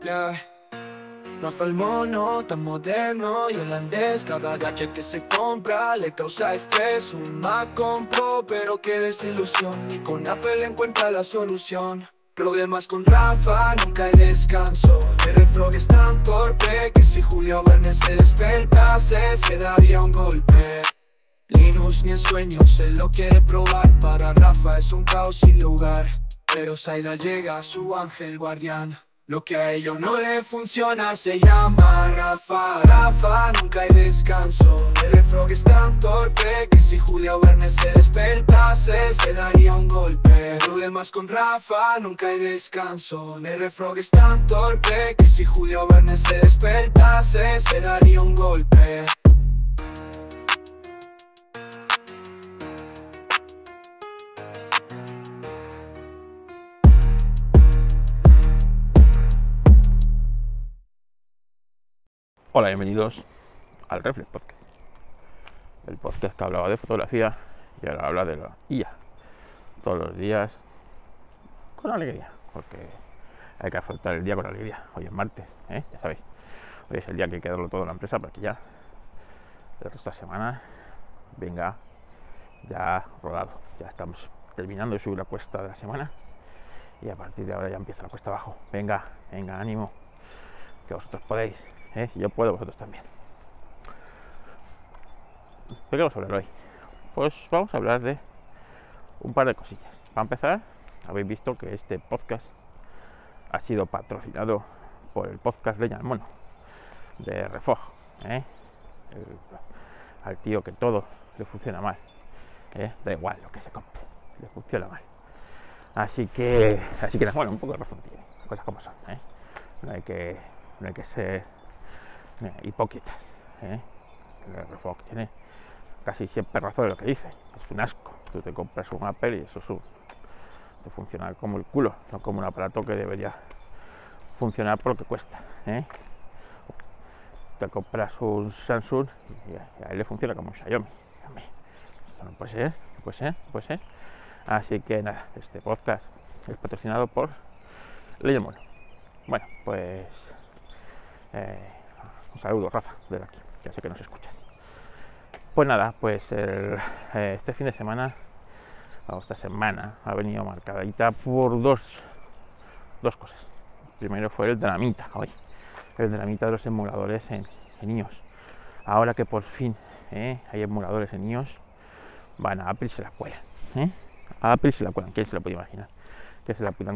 Yeah. Rafa el mono, tan moderno y holandés. Cada gadget que se compra le causa estrés. Un Mac compró, pero qué desilusión. Ni con Apple encuentra la solución. Problemas con Rafa, nunca hay descanso. El Frog es tan torpe que si Julio Verne se despertase se daría un golpe. Linux ni en sueños se lo quiere probar. Para Rafa es un caos sin lugar. Pero Zaida llega a su ángel guardián. Lo que a ellos no le funciona se llama Rafa. Rafa, nunca hay descanso. El Frog es tan torpe que si Julio Verne se despertase se daría un golpe. Problemas con Rafa, nunca hay descanso. El Frog es tan torpe que si Julio Verne se despertase se daría un golpe. Hola, bienvenidos al Reflex Podcast, el podcast que hablaba de fotografía y ahora habla de la IA, todos los días con alegría, porque hay que afrontar el día con alegría. Hoy es martes, ya sabéis, hoy es el día que hay que darlo todo en la empresa para que ya el resto de esta semana venga ya rodado. Ya estamos terminando de subir la cuesta de la semana y a partir de ahora ya empieza la cuesta abajo. Venga, ánimo, que vosotros podéis. Si yo puedo, vosotros también. ¿De qué vamos a hablar hoy? Pues vamos a hablar de un par de cosillas. Para empezar, habéis visto que este podcast ha sido patrocinado por el podcast Leña al Mono de Refog, al tío que todo le funciona mal, da igual lo que se compre, le funciona mal. Así que bueno, un poco de razón tiene, cosas como son, no hay que ser hipócritas, el Refog tiene casi siempre razón de lo que dice. Es un asco. Tú te compras un Apple y eso te funciona como el culo, no como un aparato que debería funcionar por lo que cuesta, Te compras un Samsung y a él le funciona como un Xiaomi. Esto no puede ser. Así que nada, este podcast es patrocinado por Leña al Mono. Bueno, pues un saludo, Rafa, desde aquí, ya sé que nos escuchas. Pues nada, pues este fin de semana, o esta semana, ha venido marcadita por dos cosas. Primero fue el dramita, el dramita de los emuladores en iOS. Ahora que por fin hay emuladores en iOS, van a Apple y se la cuelan. A Apple se la cuelan, ¿quién se la puede imaginar? Que se la pudieran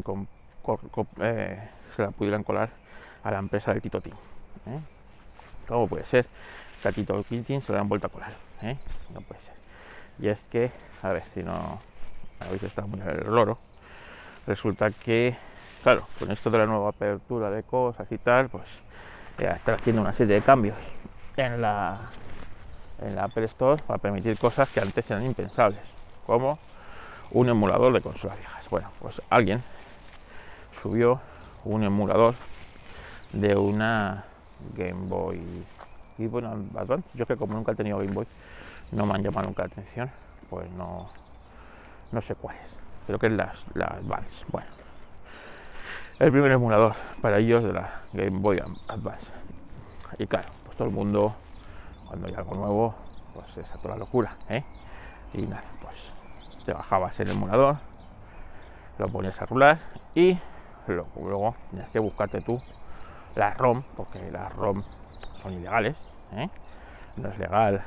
colar a la empresa del Tito Team. ¿Cómo puede ser que a Tito Team se lo han vuelto a colar? No puede ser. Y es que, a ver si no habéis estado muy al loro, resulta que, claro, con esto de la nueva apertura de cosas y tal, pues están haciendo una serie de cambios en la Apple Store para permitir cosas que antes eran impensables, como un emulador de consolas viejas. Bueno, pues alguien subió un emulador de una Game Boy Advance. Yo, que como nunca he tenido Game Boy, no me han llamado nunca la atención, pues no sé cuál es. Creo que es la Advance. Bueno, el primer emulador para ellos de la Game Boy Advance. Y claro, pues todo el mundo, cuando hay algo nuevo, pues es a toda locura, Y nada, pues te bajabas el emulador, lo ponías a rular y luego tenías que buscarte tú la ROM, porque las ROM son ilegales, no es legal,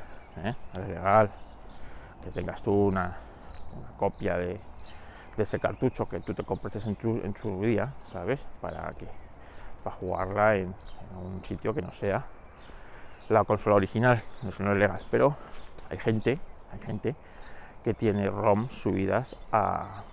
que tengas tú una copia de ese cartucho que tú te compraste en su día, ¿sabes? Para jugarla en un sitio que no sea la consola original. Eso no es legal, pero hay gente que tiene ROM subidas a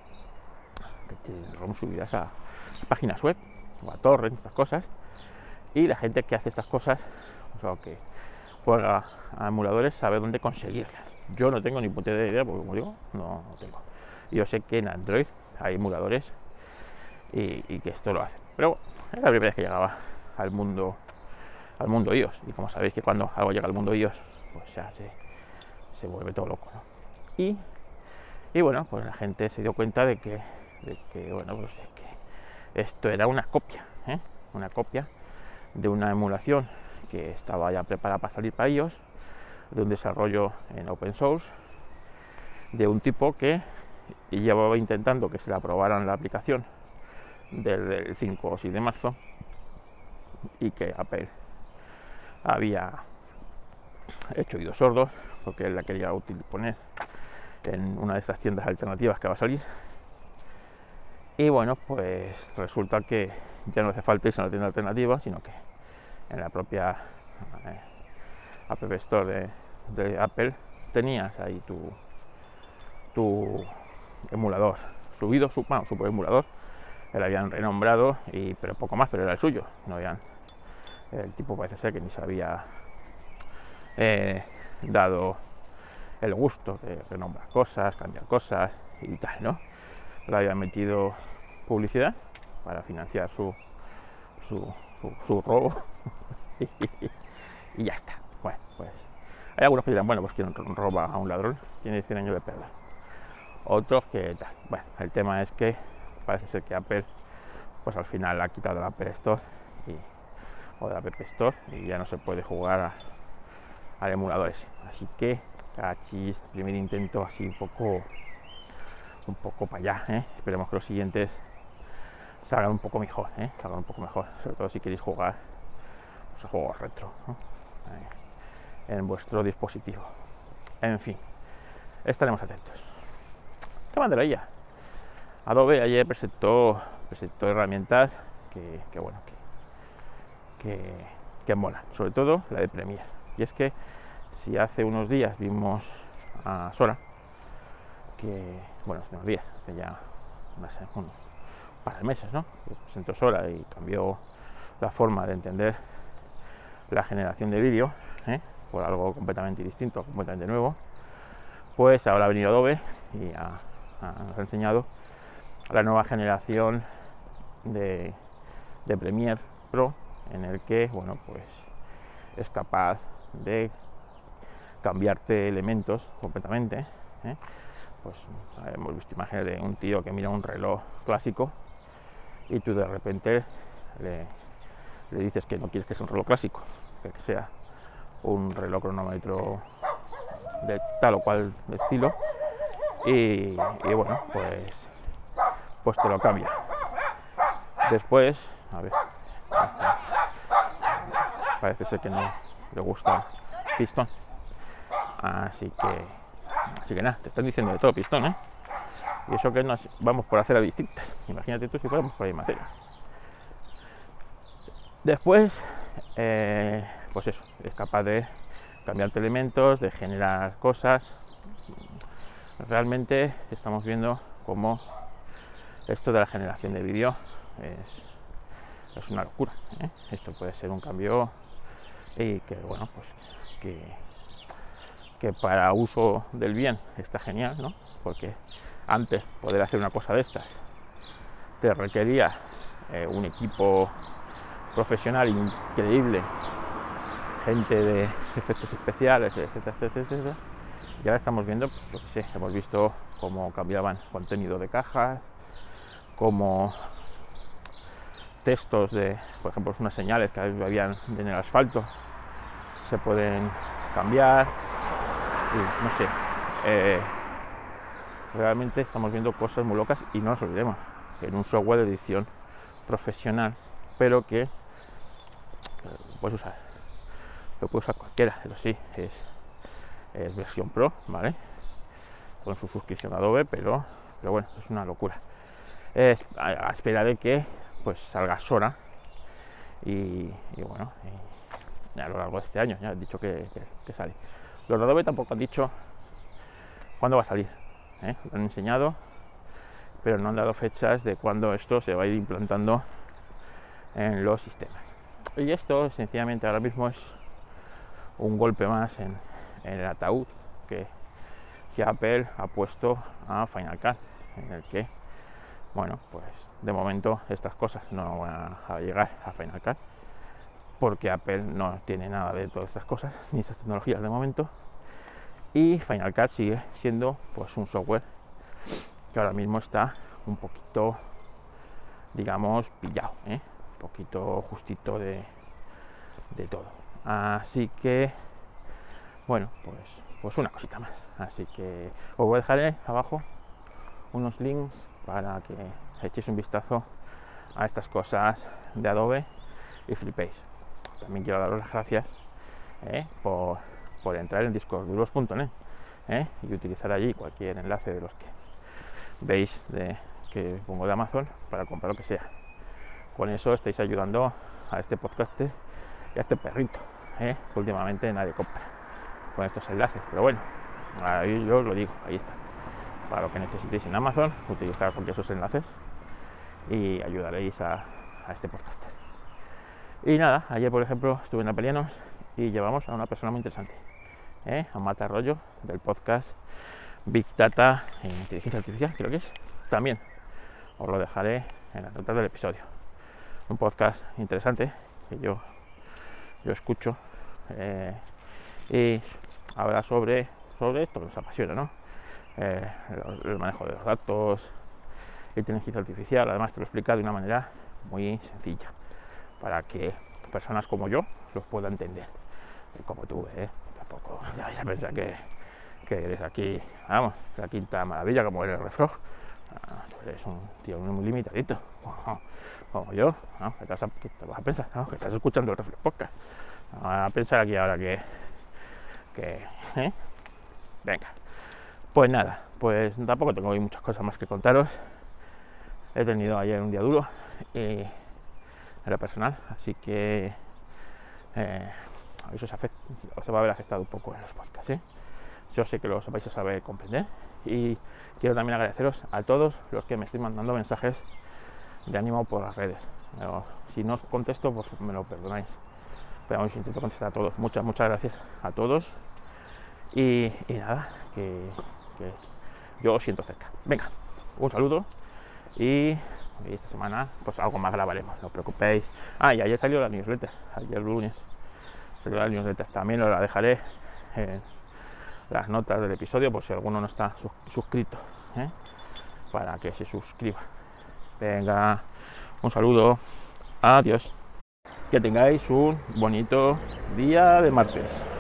páginas web o a torrents, estas cosas, y la gente que hace estas cosas, o sea, que juega a emuladores, sabe dónde conseguirlas. Yo no tengo ni puta idea, porque como digo, no tengo. Yo sé que en Android hay emuladores y que esto lo hace, pero es la primera vez que llegaba al mundo iOS, y como sabéis que cuando algo llega al mundo iOS, pues ya se vuelve todo loco, ¿no? Y bueno, pues la gente se dio cuenta de que bueno, pues de que esto era una copia, una copia de una emulación que estaba ya preparada para salir para ellos, de un desarrollo en open source, de un tipo que llevaba intentando que se le aprobaran la aplicación desde el 5 o 6 de marzo, y que Apple había hecho oídos sordos porque él la quería poner en una de estas tiendas alternativas que va a salir. Y bueno, pues resulta que ya no hace falta irse a la tienda alternativa, sino que en la propia App Store de Apple tenías ahí tu emulador subido, su emulador, que lo habían renombrado, pero poco más, pero era el suyo. No habían, el tipo parece ser que ni se había dado el gusto de renombrar cosas, cambiar cosas y tal, ¿no? Le habían metido publicidad para financiar su robo y ya está. Bueno, pues hay algunos que dirán, bueno, pues quien roba a un ladrón tiene 100 años de perdón. Otros que tal. Bueno, el tema es que parece ser que Apple pues al final ha quitado la Apple Store o de la App Store, y ya no se puede jugar al emulador ese. Así que cachis, primer intento así un poco para allá, ¿eh? Esperemos que los siguientes salgan un poco mejor, sobre todo si queréis jugar pues, a juegos retro, ¿no? En vuestro dispositivo. En fin, estaremos atentos. ¿Qué banderilla? Adobe ayer presentó herramientas que molan, sobre todo la de Premiere. Y es que si hace unos días vimos a Sora, hace unos días, hace ya un par de meses, ¿no? Presentó Sora y cambió la forma de entender la generación de vídeo, por algo completamente distinto, completamente nuevo. Pues ahora ha venido Adobe y nos ha enseñado la nueva generación de Premiere Pro, en el que, bueno, pues es capaz de cambiarte elementos completamente, pues hemos visto imágenes de un tío que mira un reloj clásico y tú de repente le dices que no quieres que sea un reloj clásico, que sea un reloj cronómetro de tal o cual estilo, y bueno, pues te lo cambia. Después, a ver, parece ser que no le gusta Pistón, así que nada, te están diciendo de todo Pistón, y eso que nos vamos por hacer a distintas. Imagínate tú si fuéramos por ahí materia. Después, pues eso, es capaz de cambiarte elementos, de generar cosas. Realmente estamos viendo cómo esto de la generación de vídeo es una locura, Esto puede ser un cambio y que, bueno, pues que para uso del bien está genial, ¿no? Porque antes poder hacer una cosa de estas te requería un equipo profesional increíble, gente de efectos especiales, etcétera. Y ahora estamos viendo, pues yo qué sé, hemos visto cómo cambiaban contenido de cajas, cómo textos de, por ejemplo, unas señales que habían en el asfalto se pueden cambiar, y no sé, realmente estamos viendo cosas muy locas. Y no nos olvidemos que en un software de edición profesional, pero que lo puede usar cualquiera. Eso sí, es versión Pro, ¿vale? Con su suscripción a Adobe, pero bueno, es una locura. Es a espera de que pues salga Sora y bueno, a lo largo de este año. Ya han dicho que sale. Los de Adobe tampoco han dicho cuándo va a salir, lo han enseñado, pero no han dado fechas de cuándo esto se va a ir implantando en los sistemas. Y esto sencillamente ahora mismo es un golpe más en el ataúd que Apple ha puesto a Final Cut, en el que, bueno, pues de momento estas cosas no van a llegar a Final Cut, porque Apple no tiene nada de todas estas cosas, ni estas tecnologías de momento, y Final Cut sigue siendo pues un software que ahora mismo está un poquito, digamos, pillado poquito justito de todo. Así que, bueno, pues una cosita más. Así que os voy a dejar abajo unos links para que echéis un vistazo a estas cosas de Adobe y flipéis. También quiero daros las gracias por entrar en discordduros.net y utilizar allí cualquier enlace de los que veis que pongo de Amazon para comprar lo que sea. Con eso estáis ayudando a este podcast y a este perrito, que últimamente nadie compra con estos enlaces, pero bueno, ahí yo os lo digo, ahí está. Para lo que necesitéis en Amazon, utilizar cualquier de esos enlaces y ayudaréis a este podcast. Y nada, ayer por ejemplo estuve en Apelianos y llevamos a una persona muy interesante, a Marta Arroyo, del podcast Big Data e Inteligencia Artificial, creo que es. También os lo dejaré en las notas del episodio. Un podcast interesante que yo escucho y habla sobre esto que nos apasiona, ¿no? El manejo de los datos, inteligencia artificial. Además te lo explica de una manera muy sencilla para que personas como yo los pueda entender, como tú, tampoco ya vais a pensar que eres aquí, vamos, la quinta maravilla como el refrog. Tú eres un tío muy limitadito como yo, ¿no? ¿Qué te vas a pensar? ¿No? Que estás escuchando el Reflex Podcast. A pensar aquí ahora que venga, pues nada, pues tampoco tengo muchas cosas más que contaros. He tenido ayer un día duro en lo personal, así que eso os va a haber afectado un poco en los podcasts, Yo sé que los vais a saber comprender y quiero también agradeceros a todos los que me estáis mandando mensajes de ánimo por las redes. Si no os contesto, pues me lo perdonáis, pero os intento contestar a todos. Muchas gracias a todos y nada, que yo os siento cerca. Venga, un saludo y esta semana pues algo más grabaremos, no os preocupéis. Y ayer salió la newsletter, ayer lunes salió la newsletter, también os la dejaré en las notas del episodio por si alguno no está suscrito, para que se suscriba. Venga, un saludo, adiós, que tengáis un bonito día de martes.